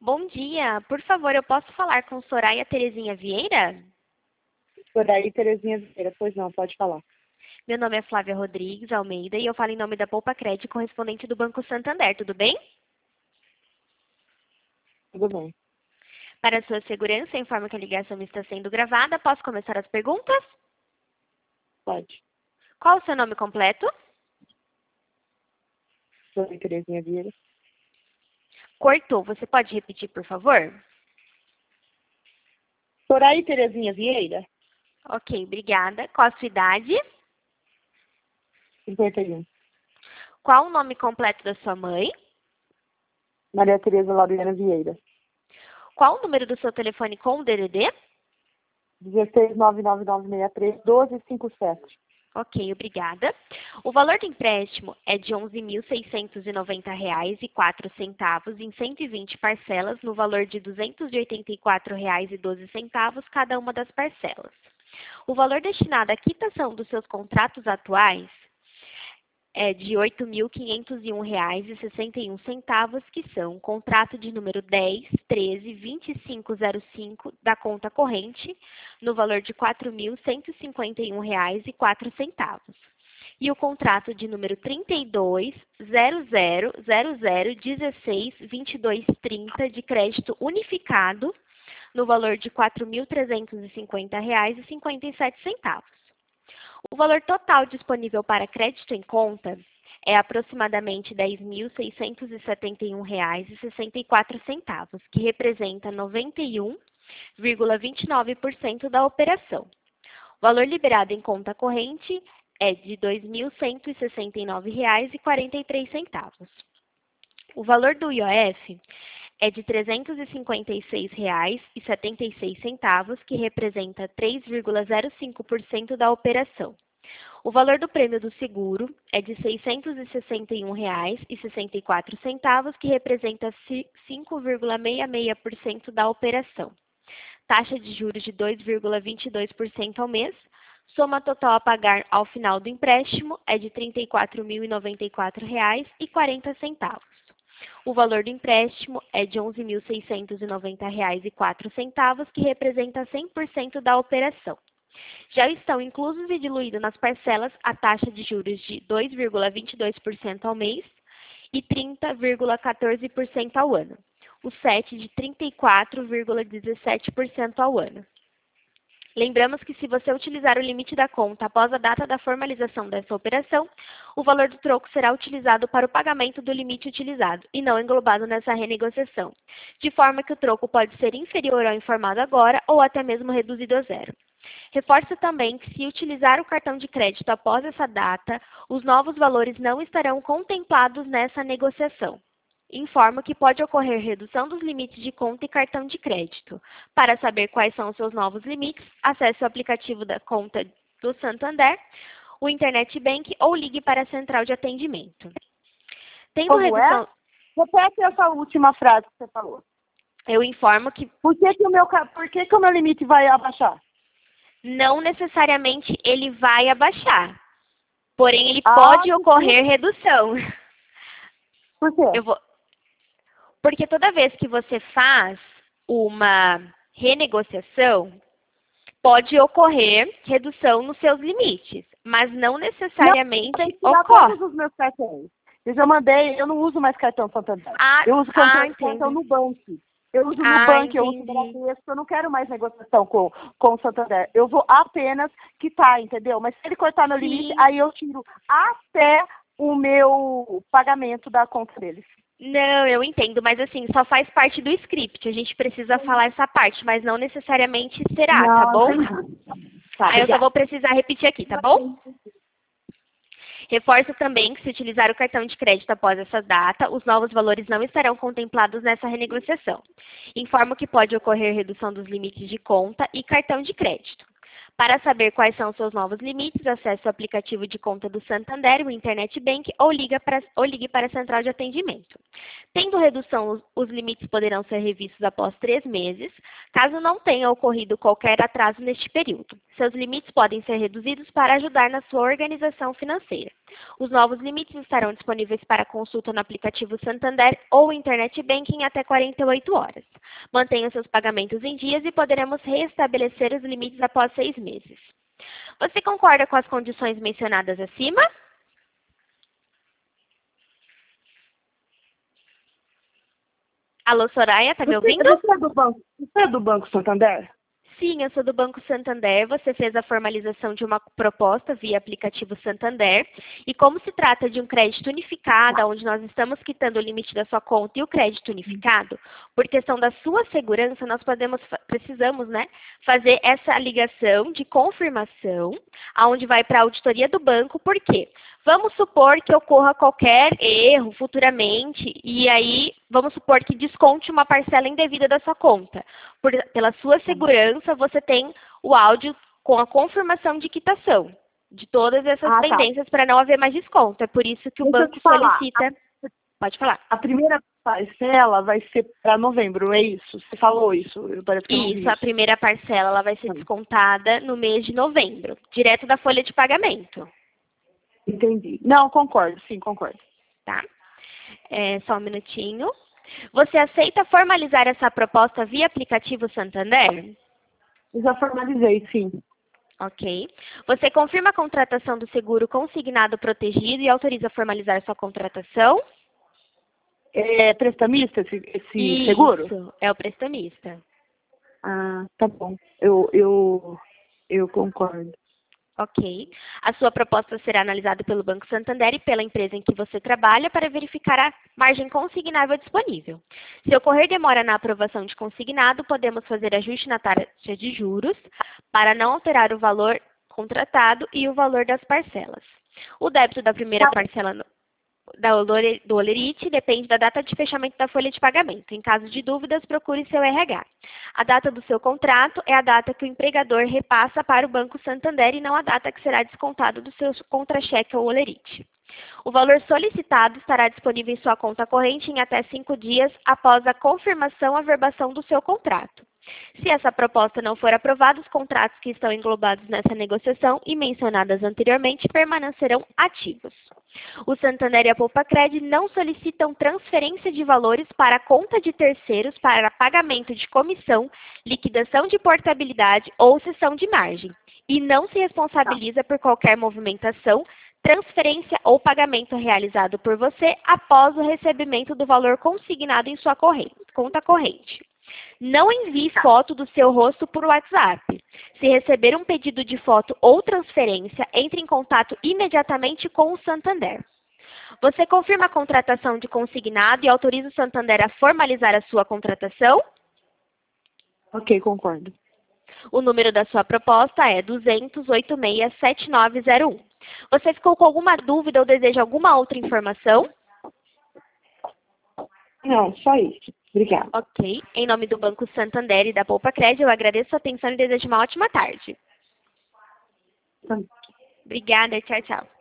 Bom dia. Por favor, eu posso falar com Soraya Terezinha Vieira? Soraya Terezinha Vieira, pois não, pode falar. Meu nome é Flávia Rodrigues Almeida e eu falo em nome da Poupa Crédito, correspondente do Banco Santander, tudo bem? Tudo bem. Para sua segurança, informo que a ligação está sendo gravada. Posso começar as perguntas? Pode. Qual o seu nome completo? Soraya Terezinha Vieira. Cortou. Você pode repetir, por favor? Soraya Terezinha Vieira, Ok, obrigada. Qual a sua idade? 51. Qual o nome completo da sua mãe? Maria Tereza Laureana Vieira. Qual o número do seu telefone com o DDD? 16 Ok, obrigada. O valor do empréstimo é de R$ 11.690,04 em 120 parcelas, no valor de R$ 284,12 cada uma das parcelas. O valor destinado à quitação dos seus contratos atuais é de R$ 8.501,61, que são contrato de número 10.13.2505 da conta corrente, no valor de R$ 4.151,04. E o contrato de número 32.000016.2230 de crédito unificado, no valor de R$ 4.350,57. O valor total disponível para crédito em conta é aproximadamente R$ 10.671,64, que representa 91,29% da operação. O valor liberado em conta corrente é de R$ 2.169,43. O valor do IOF é de R$ 356,76, que representa 3,05% da operação. O valor do prêmio do seguro é de R$ 661,64, que representa 5,66% da operação. Taxa de juros de 2,22% ao mês. Soma total a pagar ao final do empréstimo é de R$ 34.094,40. O valor do empréstimo é de R$ 11.690,04, que representa 100% da operação. Já estão inclusos e diluídos nas parcelas a taxa de juros de 2,22% ao mês e 30,14% ao ano. O SET de 34,17% ao ano. Lembramos que se você utilizar o limite da conta após a data da formalização dessa operação, o valor do troco será utilizado para o pagamento do limite utilizado e não englobado nessa renegociação, de forma que o troco pode ser inferior ao informado agora ou até mesmo reduzido a zero. Reforço também que, se utilizar o cartão de crédito após essa data, os novos valores não estarão contemplados nessa negociação. Informo que pode ocorrer redução dos limites de conta e cartão de crédito. Para saber quais são os seus novos limites, acesse o aplicativo da conta do Santander, o Internet Bank ou ligue para a central de atendimento. Tendo Como redução... é? Repete essa última frase que você falou. Eu informo que Por que que o meu limite vai abaixar? não necessariamente ele vai abaixar, porém ele pode ocorrer redução. Por quê? Porque toda vez que você faz uma renegociação, pode ocorrer redução nos seus limites, mas não necessariamente Tem que tirar ocorre. todos os meus cartões. Eu não uso mais cartão Santander. Eu uso cartão no banco. Eu uso no banco, eu uso Bradesco, eu não quero mais negociação com o Santander. Eu vou apenas quitar, entendeu? Mas se ele cortar meu limite, aí eu tiro até o meu pagamento da conta deles. Não, eu entendo, mas assim, só faz parte do script. A gente precisa falar essa parte, mas não necessariamente será, tá bom? Tá, Aí eu só vou precisar repetir aqui, tá bom? Reforço também que, se utilizar o cartão de crédito após essa data, os novos valores não estarão contemplados nessa renegociação. Informo que pode ocorrer redução dos limites de conta e cartão de crédito. Para saber quais são os seus novos limites, acesse o aplicativo de conta do Santander, o Internet Bank, ou ligue para a central de atendimento. Tendo redução, os limites poderão ser revistos após 3 meses, caso não tenha ocorrido qualquer atraso neste período. Seus limites podem ser reduzidos para ajudar na sua organização financeira. Os novos limites estarão disponíveis para consulta no aplicativo Santander ou Internet Banking até 48 horas. Mantenha seus pagamentos em dias e poderemos restabelecer os limites após 6 meses. Você concorda com as condições mencionadas acima? Alô, Soraya, está me ouvindo? Você é do Banco Santander? Sim, eu sou do Banco Santander. Você fez a formalização de uma proposta via aplicativo Santander. E como se trata de um crédito unificado, onde nós estamos quitando o limite da sua conta e o crédito unificado, por questão da sua segurança, nós precisamos, né, fazer essa ligação de confirmação, aonde vai para a auditoria do banco. Por quê? Vamos supor que ocorra qualquer erro futuramente e aí vamos supor que desconte uma parcela indevida da sua conta. Pela sua segurança, você tem o áudio com a confirmação de quitação de todas essas pendências para não haver mais desconto. É por isso que o banco solicita... Pode falar. A primeira parcela vai ser para novembro, é isso? Você falou isso? Isso, a primeira parcela ela vai ser descontada no mês de novembro, direto da folha de pagamento. Entendi. Não, concordo, sim, concordo. Tá? Só um minutinho. Você aceita formalizar essa proposta via aplicativo Santander? Eu já formalizei, sim. Ok. Você confirma a contratação do seguro consignado protegido e autoriza a formalizar sua contratação? É prestamista esse seguro? Isso, é o prestamista. Ah, tá bom. Eu concordo. Ok. A sua proposta será analisada pelo Banco Santander e pela empresa em que você trabalha para verificar a margem consignável disponível. Se ocorrer demora na aprovação de consignado, podemos fazer ajuste na taxa de juros para não alterar o valor contratado e o valor das parcelas. O débito da primeira parcela do holerite depende da data de fechamento da folha de pagamento. Em caso de dúvidas, procure seu RH. A data do seu contrato é a data que o empregador repassa para o Banco Santander e não a data que será descontado do seu contra-cheque ou holerite. O valor solicitado estará disponível em sua conta corrente em até 5 dias após a confirmação ou averbação do seu contrato. Se essa proposta não for aprovada, os contratos que estão englobados nessa negociação e mencionadas anteriormente permanecerão ativos. O Santander e a Poupacred não solicitam transferência de valores para a conta de terceiros para pagamento de comissão, liquidação de portabilidade ou cessão de margem, e não se responsabiliza por qualquer movimentação, transferência ou pagamento realizado por você após o recebimento do valor consignado em sua conta corrente. Não envie foto do seu rosto por WhatsApp. Se receber um pedido de foto ou transferência, entre em contato imediatamente com o Santander. Você confirma a contratação de consignado e autoriza o Santander a formalizar a sua contratação? Ok, concordo. O número da sua proposta é 200-86-7901. Você ficou com alguma dúvida ou deseja alguma outra informação? Não, só isso. Obrigada. Ok. Em nome do Banco Santander e da Poupacred, eu agradeço a atenção e desejo uma ótima tarde. Tá. Obrigada. Tchau, tchau.